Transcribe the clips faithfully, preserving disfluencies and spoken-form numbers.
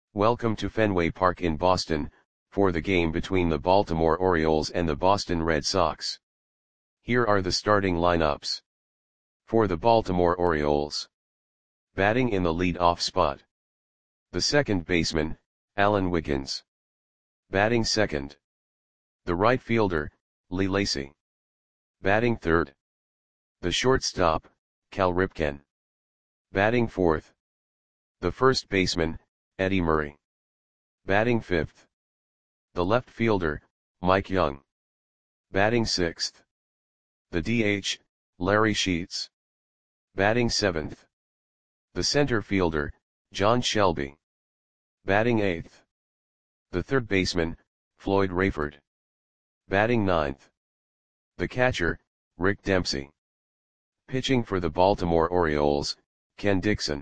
Welcome to Fenway Park in Boston, for the game between the Baltimore Orioles and the Boston Red Sox. Here are the starting lineups. For the Baltimore Orioles. Batting in the lead-off spot. The second baseman, Alan Wiggins. Batting second. The right fielder, Lee Lacy. Batting third. The shortstop, Cal Ripken. Batting fourth. The first baseman, Eddie Murray. Batting fifth. The left fielder, Mike Young. Batting sixth. The D H, Larry Sheets. Batting seventh. The center fielder, John Shelby. Batting eighth. The third baseman, Floyd Rayford. Batting ninth. The catcher, Rick Dempsey. Pitching for the Baltimore Orioles, Ken Dixon.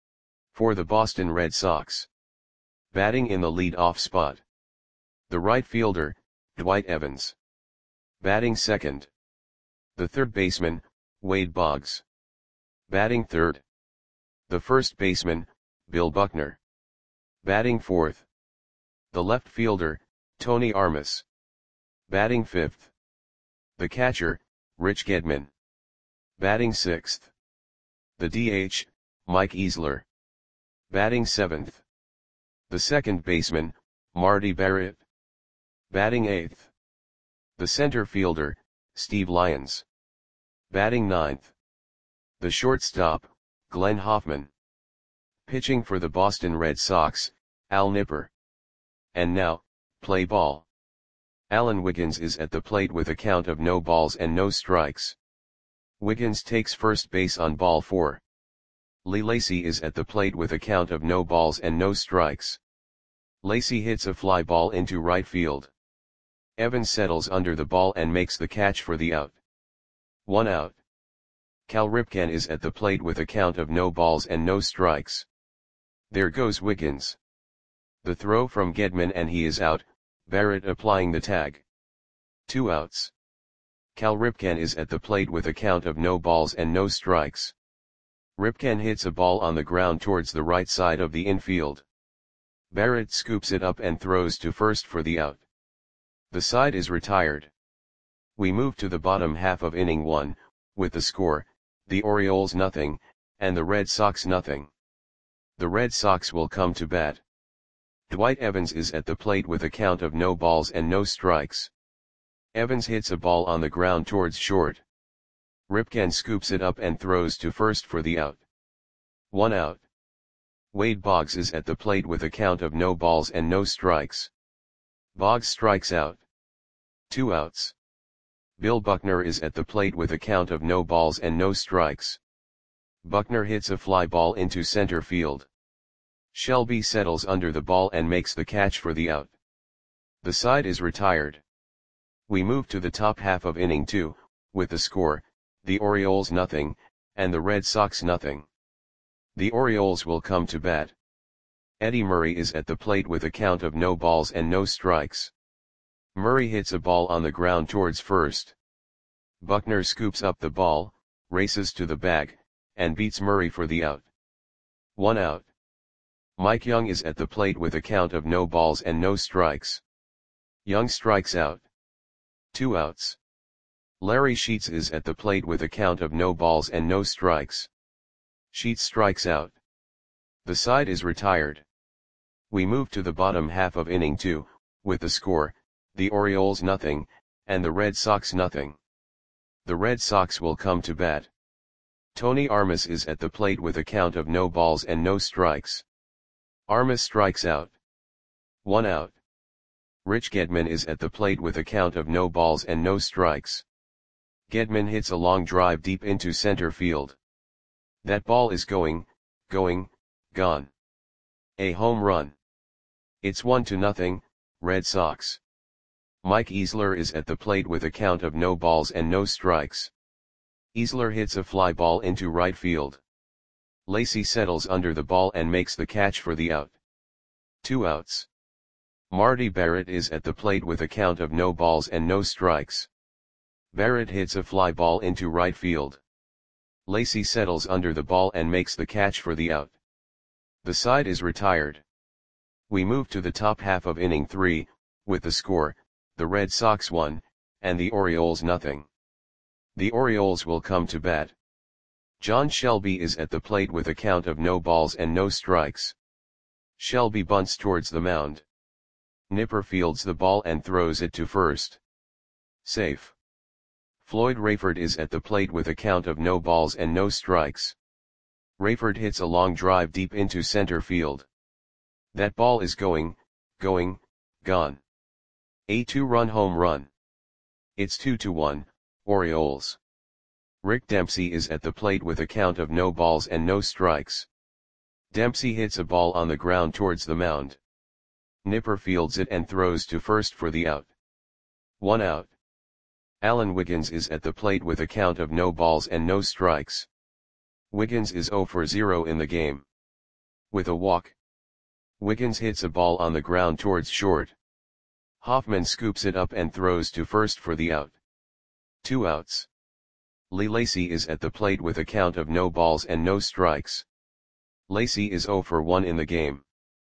For the Boston Red Sox. Batting in the lead-off spot. The right fielder, Dwight Evans. Batting second. The third baseman, Wade Boggs. Batting third. The first baseman, Bill Buckner. Batting fourth. The left fielder, Tony Armas. Batting fifth. The catcher, Rich Gedman. Batting sixth. The D H, Mike Easler. Batting seventh. The second baseman, Marty Barrett. Batting eighth. The center fielder, Steve Lyons. Batting ninth. The shortstop, Glenn Hoffman. Pitching for the Boston Red Sox, Al Nipper. And now, play ball. Alan Wiggins is at the plate with a count of no balls and no strikes. Wiggins takes first base on ball four. Lee Lacy is at the plate with a count of no balls and no strikes. Lacy hits a fly ball into right field. Evans settles under the ball and makes the catch for the out. One out. Cal Ripken is at the plate with a count of no balls and no strikes. There goes Wiggins. The throw from Gedman and he is out, Barrett applying the tag. Two outs. Cal Ripken is at the plate with a count of no balls and no strikes. Ripken hits a ball on the ground towards the right side of the infield. Barrett scoops it up and throws to first for the out. The side is retired. We move to the bottom half of inning one, with the score, the Orioles nothing, and the Red Sox nothing. The Red Sox will come to bat. Dwight Evans is at the plate with a count of no balls and no strikes. Evans hits a ball on the ground towards short. Ripken scoops it up and throws to first for the out. One out. Wade Boggs is at the plate with a count of no balls and no strikes. Boggs strikes out. Two outs. Bill Buckner is at the plate with a count of no balls and no strikes. Buckner hits a fly ball into center field. Shelby settles under the ball and makes the catch for the out. The side is retired. We move to the top half of inning two, with the score, the Orioles nothing, and the Red Sox nothing. The Orioles will come to bat. Eddie Murray is at the plate with a count of no balls and no strikes. Murray hits a ball on the ground towards first. Buckner scoops up the ball, races to the bag, and beats Murray for the out. One out. Mike Young is at the plate with a count of no balls and no strikes. Young strikes out. Two outs. Larry Sheets is at the plate with a count of no balls and no strikes. Sheets strikes out. The side is retired. We move to the bottom half of inning two, with the score, the Orioles nothing, and the Red Sox nothing. The Red Sox will come to bat. Tony Armas is at the plate with a count of no balls and no strikes. Armas strikes out. One out. Rich Gedman is at the plate with a count of no balls and no strikes. Gedman hits a long drive deep into center field. That ball is going, going, gone. A home run. It's one to nothing, Red Sox. Mike Easler is at the plate with a count of no balls and no strikes. Easler hits a fly ball into right field. Lacy settles under the ball and makes the catch for the out. Two outs. Marty Barrett is at the plate with a count of no balls and no strikes. Barrett hits a fly ball into right field. Lacy settles under the ball and makes the catch for the out. The side is retired. We move to the top half of inning three, with the score, the Red Sox one, and the Orioles nothing. The Orioles will come to bat. John Shelby is at the plate with a count of no balls and no strikes. Shelby bunts towards the mound. Nipper fields the ball and throws it to first. Safe. Floyd Rayford is at the plate with a count of no balls and no strikes. Rayford hits a long drive deep into center field. That ball is going, going, gone. A two-run home run. It's two to one, Orioles. Rick Dempsey is at the plate with a count of no balls and no strikes. Dempsey hits a ball on the ground towards the mound. Nipper fields it and throws to first for the out. One out. Alan Wiggins is at the plate with a count of no balls and no strikes. Wiggins is zero for zero in the game. With a walk, Wiggins hits a ball on the ground towards short. Hoffman scoops it up and throws to first for the out. Two outs. Lee Lacy is at the plate with a count of no balls and no strikes. Lacy is zero for one in the game.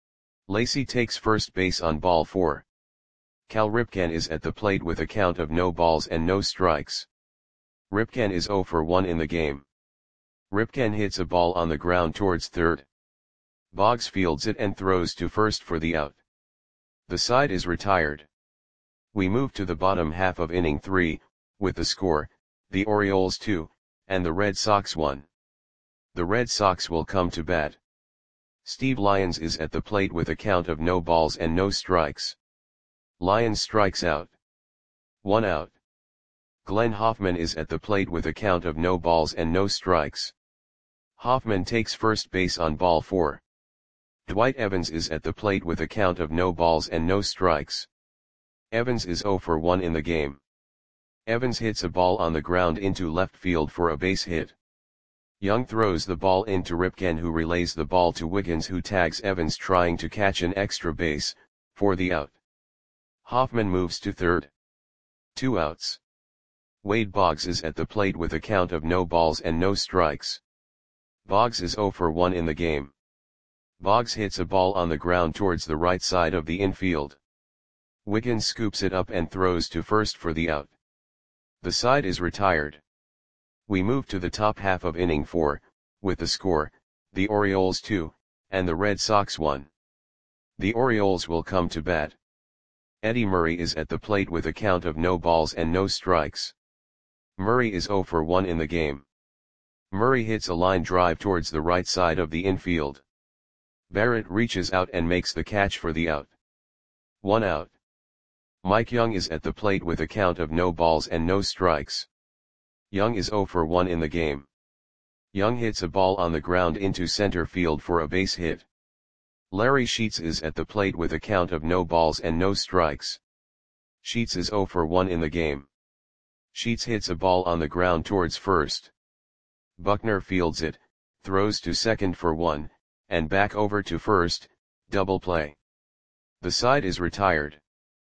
Lacy takes first base on ball four. Cal Ripken is at the plate with a count of no balls and no strikes. Ripken is zero for one in the game. Ripken hits a ball on the ground towards third. Boggs fields it and throws to first for the out. The side is retired. We move to the bottom half of inning three, with the score, the Orioles two, and the Red Sox one. The Red Sox will come to bat. Steve Lyons is at the plate with a count of no balls and no strikes. Lyons strikes out. One out. Glenn Hoffman is at the plate with a count of no balls and no strikes. Hoffman takes first base on ball four. Dwight Evans is at the plate with a count of no balls and no strikes. Evans is zero for one in the game. Evans hits a ball on the ground into left field for a base hit. Young throws the ball into Ripken, who relays the ball to Wiggins, who tags Evans trying to catch an extra base, for the out. Hoffman moves to third. Two outs. Wade Boggs is at the plate with a count of no balls and no strikes. Boggs is zero for one in the game. Boggs hits a ball on the ground towards the right side of the infield. Wiggins scoops it up and throws to first for the out. The side is retired. We move to the top half of inning four, with the score, the Orioles two, and the Red Sox one. The Orioles will come to bat. Eddie Murray is at the plate with a count of no balls and no strikes. Murray is zero for one in the game. Murray hits a line drive towards the right side of the infield. Barrett reaches out and makes the catch for the out. One out. Mike Young is at the plate with a count of no balls and no strikes. Young is zero for one in the game. Young hits a ball on the ground into center field for a base hit. Larry Sheets is at the plate with a count of no balls and no strikes. Sheets is zero for one in the game. Sheets hits a ball on the ground towards first. Buckner fields it, throws to second for one, and back over to first, double play. The side is retired.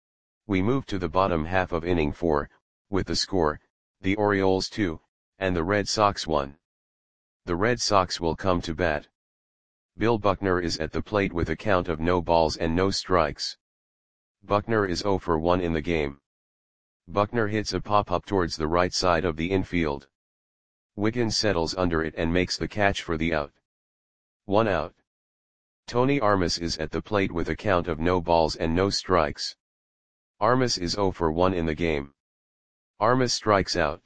We move to the bottom half of inning four, with the score, the Orioles two, and the Red Sox one. The Red Sox will come to bat. Bill Buckner is at the plate with a count of no balls and no strikes. Buckner is zero for one in the game. Buckner hits a pop-up towards the right side of the infield. Wiggins settles under it and makes the catch for the out. One out. Tony Armas is at the plate with a count of no balls and no strikes. Armas is zero for one in the game. Armas strikes out.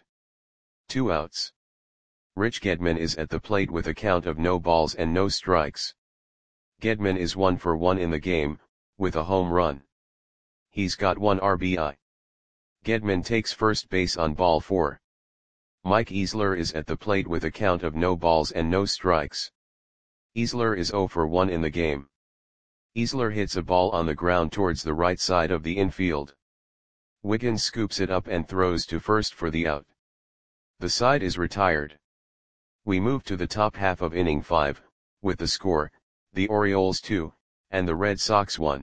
Two outs. Rich Gedman is at the plate with a count of no balls and no strikes. Gedman is one for one in the game, with a home run. He's got one R B I. Gedman takes first base on ball four. Mike Easler is at the plate with a count of no balls and no strikes. Easler is zero for one in the game. Easler hits a ball on the ground towards the right side of the infield. Wiggins scoops it up and throws to first for the out. The side is retired. We move to the top half of inning five, with the score, the Orioles two, and the Red Sox one.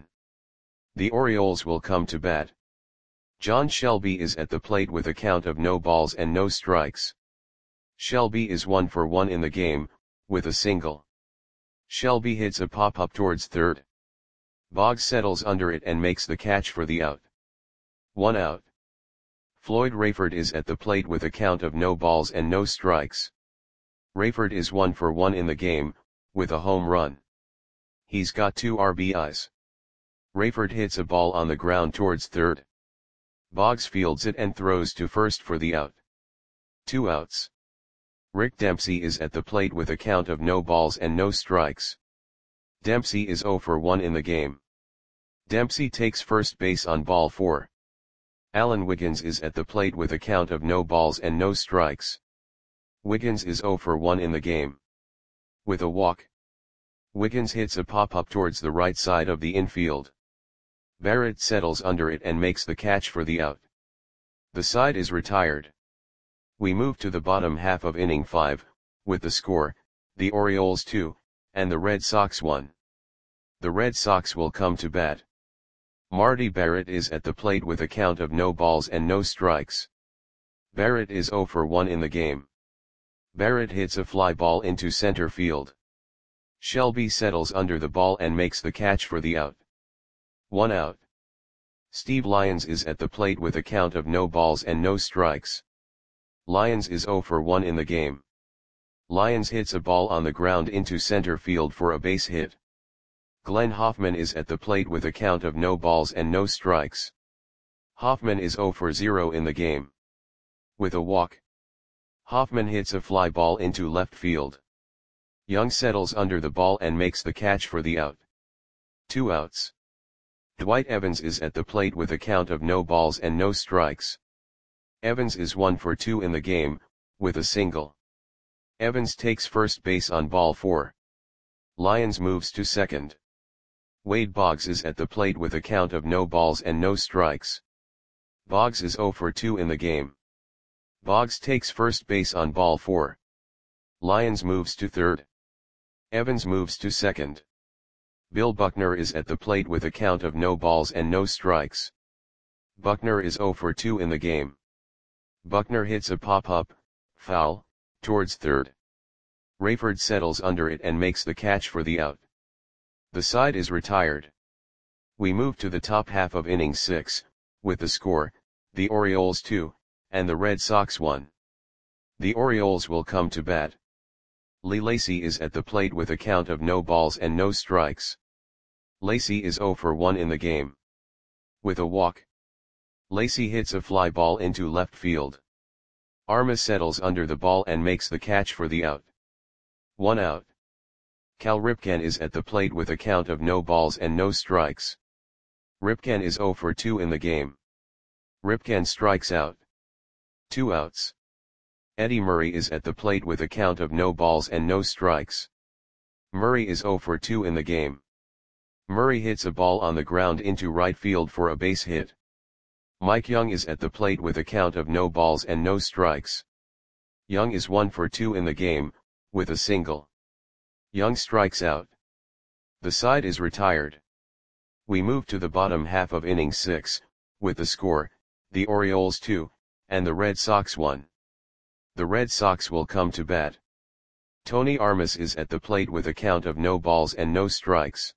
The Orioles will come to bat. John Shelby is at the plate with a count of no balls and no strikes. Shelby is one for one in the game, with a single. Shelby hits a pop-up towards third. Boggs settles under it and makes the catch for the out. One out. Floyd Rayford is at the plate with a count of no balls and no strikes. Rayford is one for one in the game, with a home run. He's got two R B Is. Rayford hits a ball on the ground towards third. Boggs fields it and throws to first for the out. Two outs. Rick Dempsey is at the plate with a count of no balls and no strikes. Dempsey is zero for one in the game. Dempsey takes first base on ball four. Alan Wiggins is at the plate with a count of no balls and no strikes. Wiggins is zero for one in the game. With a walk. Wiggins hits a pop-up towards the right side of the infield. Barrett settles under it and makes the catch for the out. The side is retired. We move to the bottom half of inning five, with the score, the Orioles two, and the Red Sox one. The Red Sox will come to bat. Marty Barrett is at the plate with a count of no balls and no strikes. Barrett is zero for one in the game. Barrett hits a fly ball into center field. Shelby settles under the ball and makes the catch for the out. One out. Steve Lyons is at the plate with a count of no balls and no strikes. Lyons is zero for one in the game. Lyons hits a ball on the ground into center field for a base hit. Glenn Hoffman is at the plate with a count of no balls and no strikes. Hoffman is zero for zero in the game. With a walk. Hoffman hits a fly ball into left field. Young settles under the ball and makes the catch for the out. Two outs. Dwight Evans is at the plate with a count of no balls and no strikes. Evans is one for two in the game, with a single. Evans takes first base on ball four. Lyons moves to second. Wade Boggs is at the plate with a count of no balls and no strikes. Boggs is zero for two in the game. Boggs takes first base on ball four. Lyons moves to third. Evans moves to second. Bill Buckner is at the plate with a count of no balls and no strikes. Buckner is zero for two in the game. Buckner hits a pop-up, foul, towards third. Rayford settles under it and makes the catch for the out. The side is retired. We move to the top half of inning six, with the score, the Orioles two, and the Red Sox one. The Orioles will come to bat. Lee Lacy is at the plate with a count of no balls and no strikes. Lacy is zero for one in the game. With a walk. Lacy hits a fly ball into left field. Armas settles under the ball and makes the catch for the out. One out. Cal Ripken is at the plate with a count of no balls and no strikes. Ripken is zero for two in the game. Ripken strikes out. Two outs. Eddie Murray is at the plate with a count of no balls and no strikes. Murray is zero for two in the game. Murray hits a ball on the ground into right field for a base hit. Mike Young is at the plate with a count of no balls and no strikes. Young is one for two in the game, with a single. Young strikes out. The side is retired. We move to the bottom half of inning six, with the score, the Orioles two, and the Red Sox one. The Red Sox will come to bat. Tony Armas is at the plate with a count of no balls and no strikes.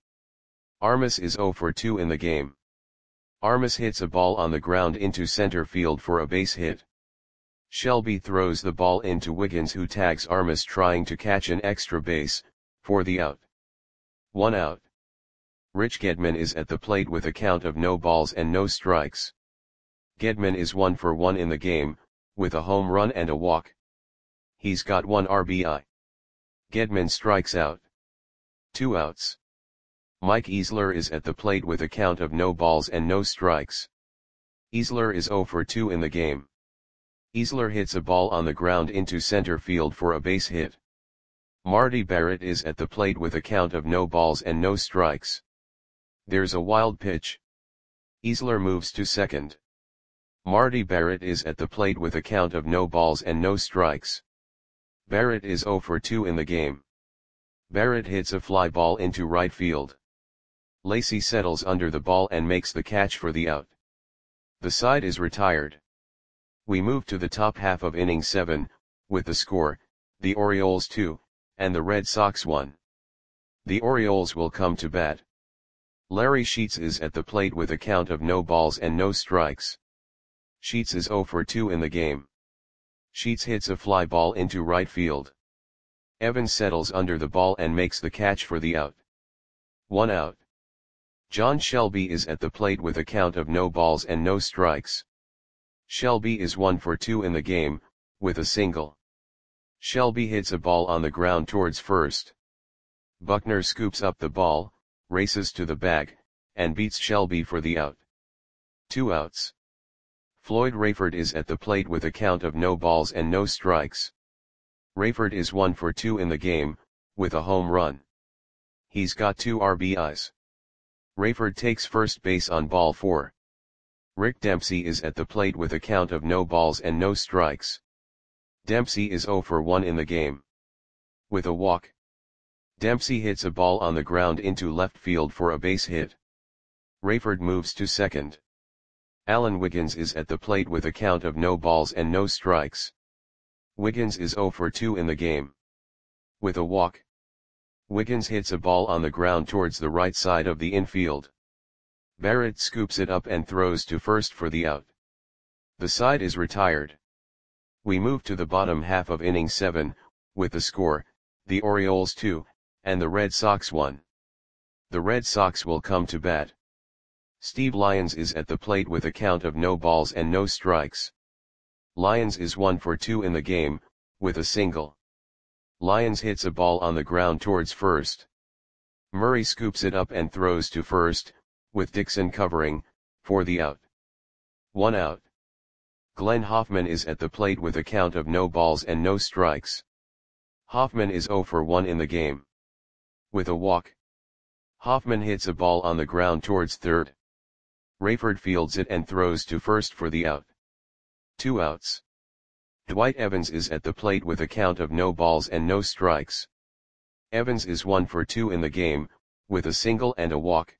Armas is zero for two in the game. Armas hits a ball on the ground into center field for a base hit. Shelby throws the ball into Wiggins, who tags Armas trying to catch an extra base, for the out. One out. Rich Gedman is at the plate with a count of no balls and no strikes. Gedman is one for one in the game, with a home run and a walk. He's got one R B I. Gedman strikes out. Two outs. Mike Easler is at the plate with a count of no balls and no strikes. Easler is zero for two in the game. Easler hits a ball on the ground into center field for a base hit. Marty Barrett is at the plate with a count of no balls and no strikes. There's a wild pitch. Easler moves to second. Marty Barrett is at the plate with a count of no balls and no strikes. Barrett is zero for two in the game. Barrett hits a fly ball into right field. Lacy settles under the ball and makes the catch for the out. The side is retired. We move to the top half of inning seven, with the score, the Orioles two, and the Red Sox one. The Orioles will come to bat. Larry Sheets is at the plate with a count of no balls and no strikes. Sheets is zero for two in the game. Sheets hits a fly ball into right field. Evans settles under the ball and makes the catch for the out. One out. John Shelby is at the plate with a count of no balls and no strikes. Shelby is one for two in the game, with a single. Shelby hits a ball on the ground towards first. Buckner scoops up the ball, races to the bag, and beats Shelby for the out. Two outs. Floyd Rayford is at the plate with a count of no balls and no strikes. Rayford is one for two in the game, with a home run. He's got two R B Is. Rayford takes first base on ball four. Rick Dempsey is at the plate with a count of no balls and no strikes. Dempsey is zero for one in the game. With a walk. Dempsey hits a ball on the ground into left field for a base hit. Rayford moves to second. Alan Wiggins is at the plate with a count of no balls and no strikes. Wiggins is zero for two in the game. With a walk. Wiggins hits a ball on the ground towards the right side of the infield. Barrett scoops it up and throws to first for the out. The side is retired. We move to the bottom half of inning seven, with the score, the Orioles two, and the Red Sox one. The Red Sox will come to bat. Steve Lyons is at the plate with a count of no balls and no strikes. Lyons is one for two in the game, with a single. Lyons hits a ball on the ground towards first. Murray scoops it up and throws to first, with Dixon covering, for the out. One out. Glenn Hoffman is at the plate with a count of no balls and no strikes. Hoffman is zero for one in the game. With a walk. Hoffman hits a ball on the ground towards third. Rayford fields it and throws to first for the out. Two outs. Dwight Evans is at the plate with a count of no balls and no strikes. Evans is one for two in the game, with a single and a walk.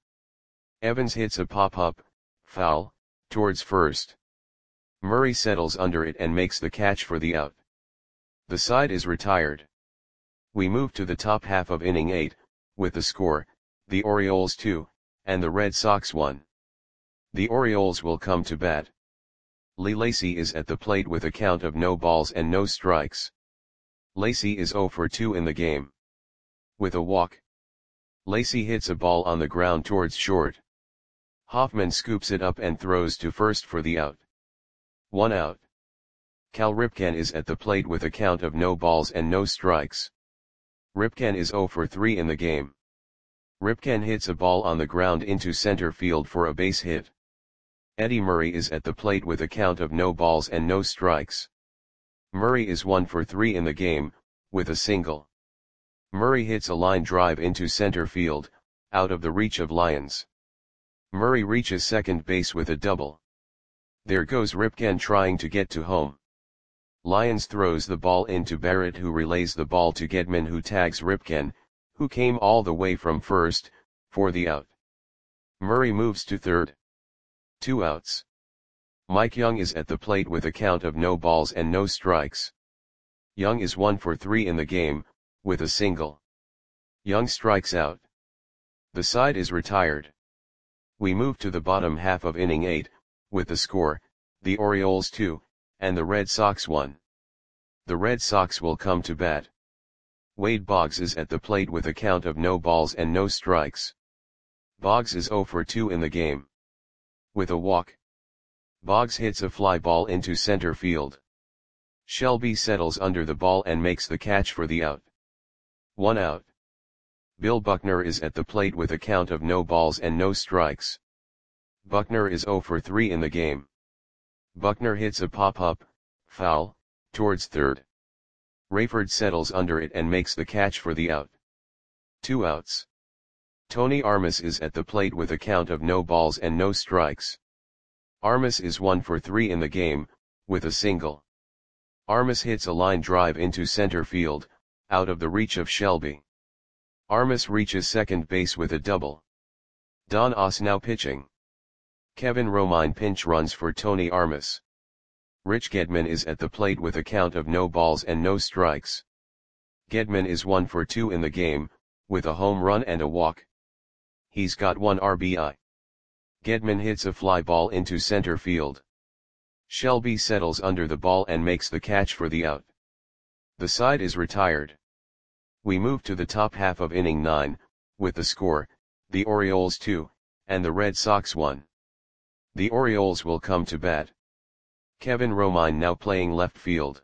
Evans hits a pop-up, foul, towards first. Murray settles under it and makes the catch for the out. The side is retired. We move to the top half of inning eight, with the score, the Orioles two, and the Red Sox one. The Orioles will come to bat. Lee Lacy is at the plate with a count of no balls and no strikes. Lacy is zero for two in the game. With a walk. Lacy hits a ball on the ground towards short. Hoffman scoops it up and throws to first for the out. One out. Cal Ripken is at the plate with a count of no balls and no strikes. Ripken is zero for three in the game. Ripken hits a ball on the ground into center field for a base hit. Eddie Murray is at the plate with a count of no balls and no strikes. Murray is one for three in the game, with a single. Murray hits a line drive into center field, out of the reach of Lyons. Murray reaches second base with a double. There goes Ripken trying to get to home. Lyons throws the ball into Barrett, who relays the ball to Gedman, who tags Ripken, who came all the way from first, for the out. Murray moves to third. Two outs. Mike Young is at the plate with a count of no balls and no strikes. Young is one for three in the game, with a single. Young strikes out. The side is retired. We move to the bottom half of inning eight, with the score, the Orioles two, and the Red Sox one. The Red Sox will come to bat. Wade Boggs is at the plate with a count of no balls and no strikes. Boggs is zero for two in the game. With a walk. Boggs hits a fly ball into center field. Shelby settles under the ball and makes the catch for the out. One out. Bill Buckner is at the plate with a count of no balls and no strikes. Buckner is zero for three in the game. Buckner hits a pop-up, foul, towards third. Rayford settles under it and makes the catch for the out. Two outs. Tony Armas is at the plate with a count of no balls and no strikes. Armas is one for three in the game, with a single. Armas hits a line drive into center field, out of the reach of Shelby. Armas reaches second base with a double. Don Oss now pitching. Kevin Romine pinch runs for Tony Armas. Rich Gedman is at the plate with a count of no balls and no strikes. Gedman is one for two in the game, with a home run and a walk. He's got one R B I. Gedman hits a fly ball into center field. Shelby settles under the ball and makes the catch for the out. The side is retired. We move to the top half of inning nine, with the score, the Orioles two, and the Red Sox one. The Orioles will come to bat. Kevin Romine now playing left field.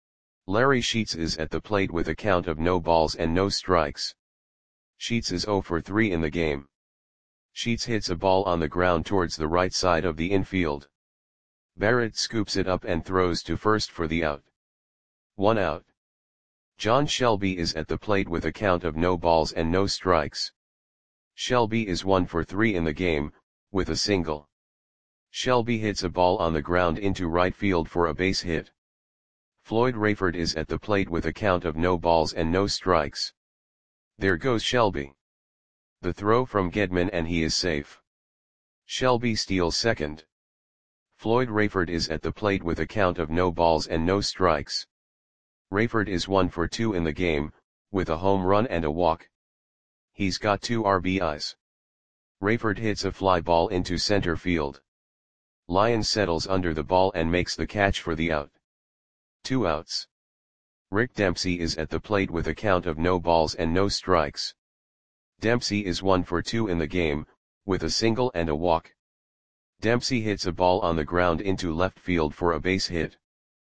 Larry Sheets is at the plate with a count of no balls and no strikes. Sheets is zero for three in the game. Sheets hits a ball on the ground towards the right side of the infield. Barrett scoops it up and throws to first for the out. One out. John Shelby is at the plate with a count of no balls and no strikes. Shelby is one for three in the game, with a single. Shelby hits a ball on the ground into right field for a base hit. Floyd Rayford is at the plate with a count of no balls and no strikes. There goes Shelby. The throw from Gedman and he is safe. Shelby steals second. Floyd Rayford is at the plate with a count of no balls and no strikes. Rayford is one for two in the game, with a home run and a walk. He's got two R B Is. Rayford hits a fly ball into center field. Lyons settles under the ball and makes the catch for the out. Two outs. Rick Dempsey is at the plate with a count of no balls and no strikes. Dempsey is one for two in the game, with a single and a walk. Dempsey hits a ball on the ground into left field for a base hit.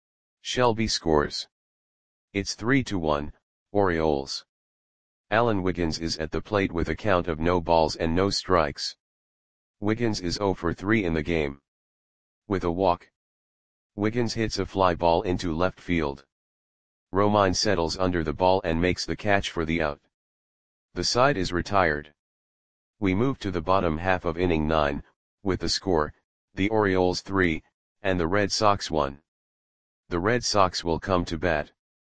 Shelby scores. It's three to one, Orioles. Alan Wiggins is at the plate with a count of no balls and no strikes. Wiggins is zero for three in the game. With a walk. Wiggins hits a fly ball into left field. Romine settles under the ball and makes the catch for the out. The side is retired. We move to the bottom half of inning nine, with the score, the Orioles three, and the Red Sox one. The Red Sox will come to bat.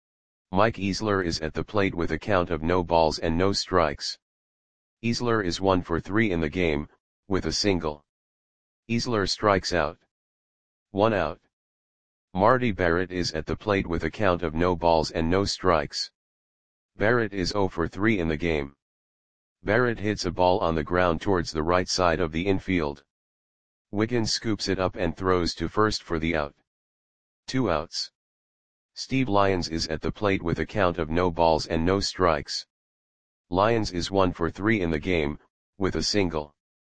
Mike Easler is at the plate with a count of no balls and no strikes. Easler is one for three in the game, with a single. Easler strikes out. One out. Marty Barrett is at the plate with a count of no balls and no strikes. Barrett is zero for three in the game. Barrett hits a ball on the ground towards the right side of the infield. Wiggins scoops it up and throws to first for the out. Two outs. Steve Lyons is at the plate with a count of no balls and no strikes. Lyons is one for three in the game, with a single.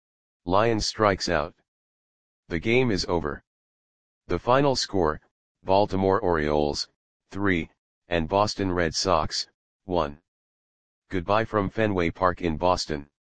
Lyons strikes out. The game is over. The final score, Baltimore Orioles, three, and Boston Red Sox, one. Goodbye from Fenway Park in Boston.